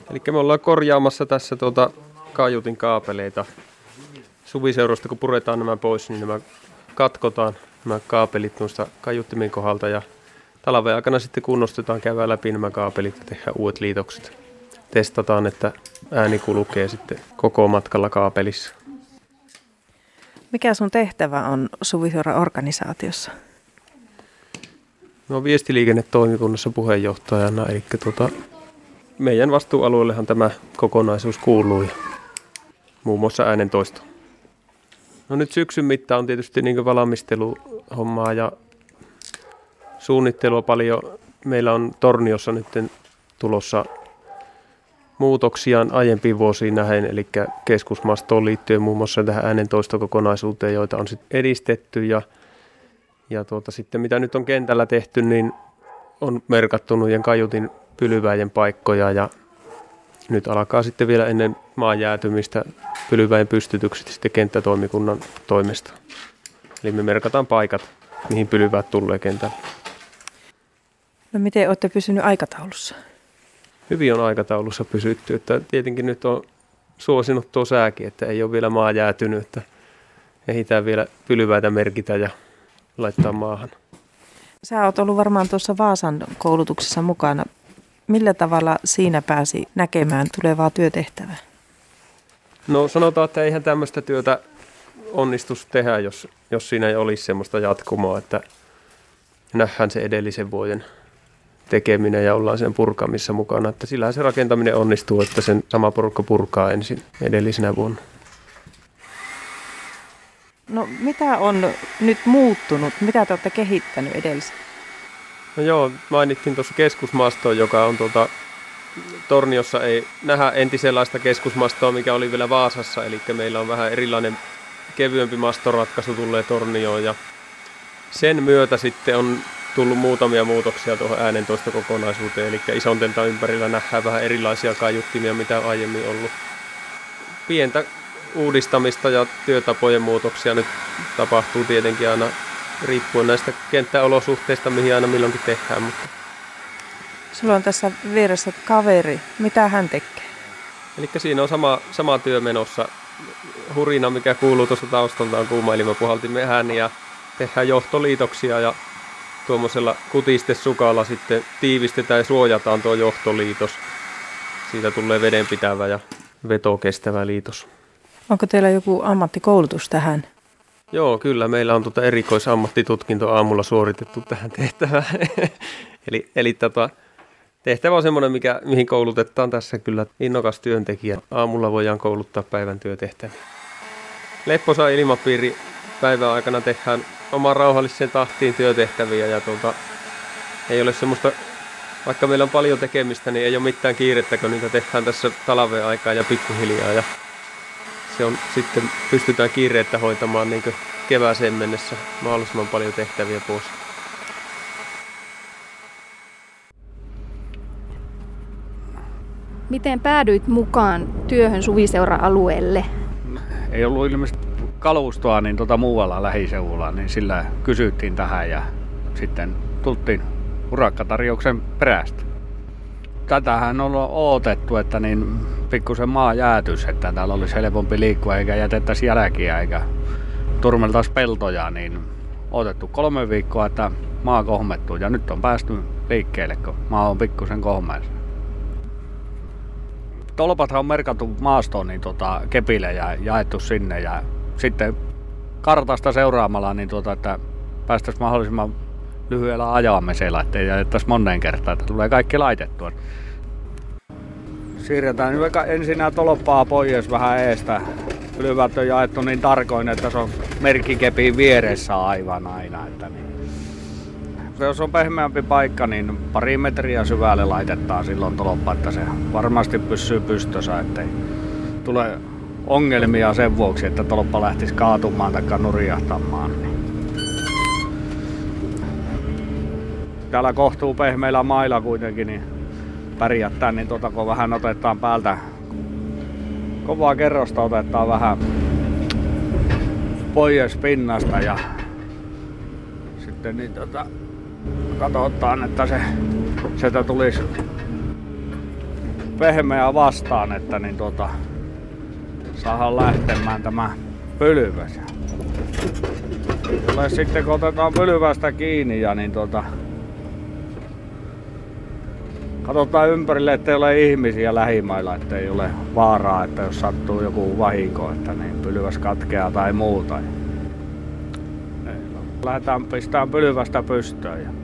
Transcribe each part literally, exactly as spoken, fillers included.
Eli me ollaan korjaamassa tässä tuota kaiutin kaapeleita. Suviseurasta kun puretaan nämä pois, niin nämä katkotaan nämä kaapelit noista kaiuttimen kohdalta ja talven aikana sitten kunnostetaan, käydään läpi nämä kaapelit ja tehdään uudet liitokset. Testataan, että ääni kulkee sitten koko matkalla kaapelissa. Mikä sun tehtävä on Suviseuran organisaatiossa? Mä oon viestiliikennetoimikunnassa puheenjohtajana, eli tuota, meidän vastuualueellehan tämä kokonaisuus kuuluu ja muun muassa äänentoisto. No nyt syksyn mittaan on tietysti niin valmisteluhommaa ja suunnittelua paljon. Meillä on Torniossa nyt tulossa muutoksia aiempiin vuosiin nähden, eli keskusmastoon liittyen muun muassa tähän äänentoistokokonaisuuteen, joita on sitten edistetty. Ja, ja tuota, sitten mitä nyt on kentällä tehty, niin on merkattu noiden kaiutin pylväiden paikkoja ja nyt alkaa sitten vielä ennen maan jäätymistä pylväiden pystytykset sitten kenttätoimikunnan toimesta. Eli me merkataan paikat, mihin pylväät tulee kentälle. No miten olette pysynyt aikataulussa? Hyvin on aikataulussa pysytty, että tietenkin nyt on suosinut tuo sääkin, että ei ole vielä maa jäätynyt, että ehditään vielä pylväitä merkitä ja laittaa maahan. Sä oot ollut varmaan tuossa Vaasan koulutuksessa mukana. Millä tavalla siinä pääsi näkemään tulevaa työtehtävää? No sanotaan, että eihän tämmöistä työtä onnistus tehdä, jos, jos siinä ei olisi semmoista jatkumoa, että nähdään se edellisen vuoden tekeminen ja ollaan sen purkamissa mukana. Että sillähän se rakentaminen onnistuu, että sen sama porukka purkaa ensin edellisenä vuonna. No mitä on nyt muuttunut? Mitä te olette kehittänyt edellisen? No joo, mainittiin tuossa keskusmastoa, joka on tuota, Torniossa ei nähdä entisenlaista keskusmastoa, mikä oli vielä Vaasassa. Eli meillä on vähän erilainen kevyempi mastoratkaisu tulee Tornioon ja sen myötä sitten on tullut muutamia muutoksia tuohon äänentoistokokonaisuuteen. Eli Isontelta ympärillä nähdään vähän erilaisia kaiuttimia, mitä on aiemmin ollut. Pientä uudistamista ja työtapojen muutoksia nyt tapahtuu tietenkin aina riippuen näistä kenttäolosuhteista, mihin aina milloinkin tehdään. Mutta. Sulla on tässä vieressä kaveri. Mitä hän tekee? Eli siinä on sama, sama työ menossa. Hurina, mikä kuuluu tuossa taustalta, on kuuma ilmapuhaltimen ääni ja tehdään johtoliitoksia ja tuommoisella kutistesukalla sitten tiivistetään ja suojataan tuo johtoliitos. Siitä tulee vedenpitävä ja vetokestävä liitos. Onko teillä joku ammattikoulutus tähän? Joo, kyllä. Meillä on tuota erikoisammattitutkinto aamulla suoritettu tähän tehtävään. eli eli tota, tehtävä on semmoinen, mikä, mihin koulutetaan tässä kyllä innokas työntekijä. Aamulla voidaan kouluttaa päivän työtehtäviä. Lepposa ilmapiiri päivän aikana tehdään oman rauhalliseen tahtiin työtehtäviä. Ja tuota, ei ole semmoista, vaikka meillä on paljon tekemistä, niin ei ole mitään kiirettä, kun niitä tehdään tässä talven aikaa ja pikkuhiljaa. Ja se on sitten pystytään kiireettä hoitamaan niin kuin kevääseen mennessä mahdollisimman paljon tehtäviä pois. Miten päädyit mukaan työhön Suviseura-alueelle? Ei ollut ilmeisesti kalustoa niin tuota muualla lähiseudulla, niin sillä kysyttiin tähän ja sitten tultiin urakkatarjouksen perästä. Tätähän on odotettu, että niin pikkusen maa jäätys, että täällä olisi helpompi liikkua eikä jätettäisi jälkiä eikä turmeltaisi peltoja, niin odotettu kolme viikkoa, että maa kohmettuu ja nyt on päästy liikkeelle, kun maa on pikkusen kohmeessa. Tolpathan on merkattu maastoon niin tota, kepille ja jaettu sinne ja sitten kartasta seuraamalla, niin tota, että päästäisiin mahdollisimman lyhyellä ajamisella, ettei jätettäisi moneen kertaan, että tulee kaikki laitettua. Siirretään nyt ensin nämä tolppaa pois vähän eestä. Pylvät on jaettu niin tarkoin, että se on merkkikepiin vieressä aivan aina. Että niin. Jos on pehmeämpi paikka, niin pari metriä syvälle laitetaan silloin tolppa, että se varmasti pysyy pystyssä, ettei tule ongelmia sen vuoksi, että tolppa lähtisi kaatumaan tai nurjahtamaan. Täällä kohtuu pehmeillä mailla kuitenkin niin pärjättää, niin tuota, kun vähän otetaan päältä kovaa kerrosta, otetaan vähän pois pinnasta ja sitten niin tuota, katsotaan, että se sieltä tulisi pehmeä vastaan, että niin tuota, saadaan lähtemään tämä pylväs. Jolle sitten kun otetaan pylvästä kiinni ja niin tuota, katsotaan ympärille, ettei ole ihmisiä lähimailla, ettei ole vaaraa, että jos sattuu joku vahinko, että niin pylväs katkeaa tai muuta. Lähdetään pistämään pylvästä pystyyn. Ja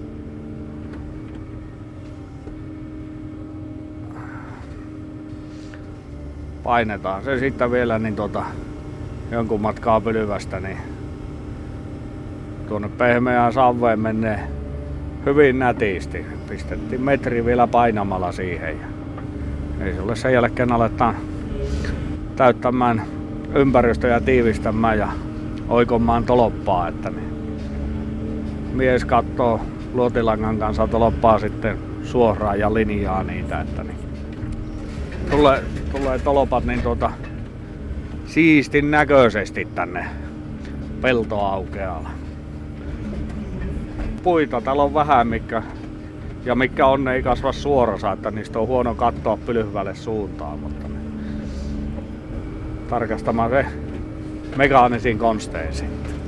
painetaan se sitten vielä niin tota, jonkun matkaa pylvästä, niin tuonne pehmeään saveen menee hyvin nätisti. Pistettiin metri vielä painamalla siihen. Ja ei se ole sen jälkeen aletaan täyttämään ympäristöä ja tiivistämään ja oikomaan toloppaa, että niin mies katsoo luotilangan kanssa toloppaa sitten suoraan ja linjaa niitä, että niin tulee, tulee tolopat niin tuota siistin näköisesti tänne peltoaukealle. Puita täällä on vähän, mikä, ja mikä on, ne ei kasva suorassa, että niistä on huono katsoa pylhyvälle suuntaan, mutta ne tarkastamaan se mekaanisiin konsteisiin.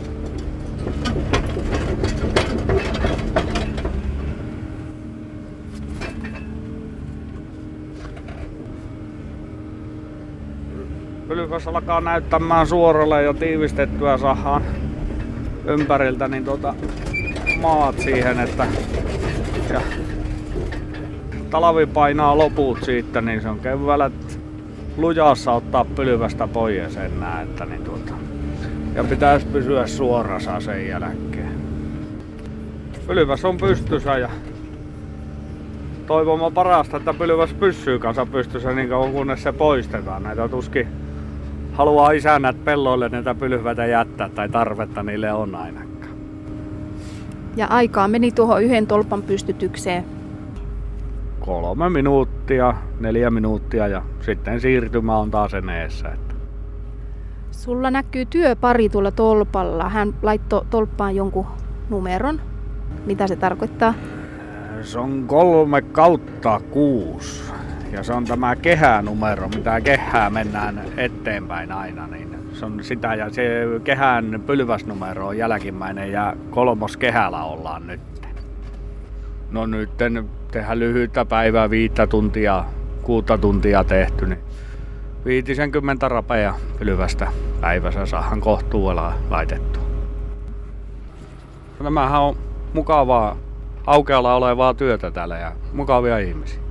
Pylväs alkaa näyttämään suoralle ja tiivistettyä saadaan ympäriltä niin tuota maat siihen, että ja talvi painaa loput siitä, niin se on keväällä lujassa ottaa pylvästä pois enää, että niin tuota, ja pitäisi pysyä suorassa sen jälkeen. Pylväs on pystyssä ja toivomme parasta, että pylväs pysyy kanssa pystyssä niin kauan kunnes se poistetaan. Näitä tuskin haluaa isännät pelloille näitä pylväitä jättää tai tarvetta niille on ainakaan. Ja aikaa meni tuohon yhden tolpan pystytykseen. Kolme minuuttia, neljä minuuttia ja sitten siirtymä on taas eneessä. Sulla näkyy työpari tuolla tolpalla. Hän laittoi tolppaan jonkun numeron. Mitä se tarkoittaa? Se on kolme kautta kuusi. Ja se on tämä kehänumero, mitä kehää mennään eteenpäin aina. Niin se on sitä ja se kehän pylväsnumero on jälkimmäinen ja kolmos kehällä ollaan nyt. No nyt tehdään lyhyttä päivää, viittä tuntia, kuutta tuntia tehty, niin viitisenkymmentä rapea pylvästä päivässä saadaan kohtuudella laitettua. Nämähän on mukavaa aukealla olevaa työtä täällä ja mukavia ihmisiä.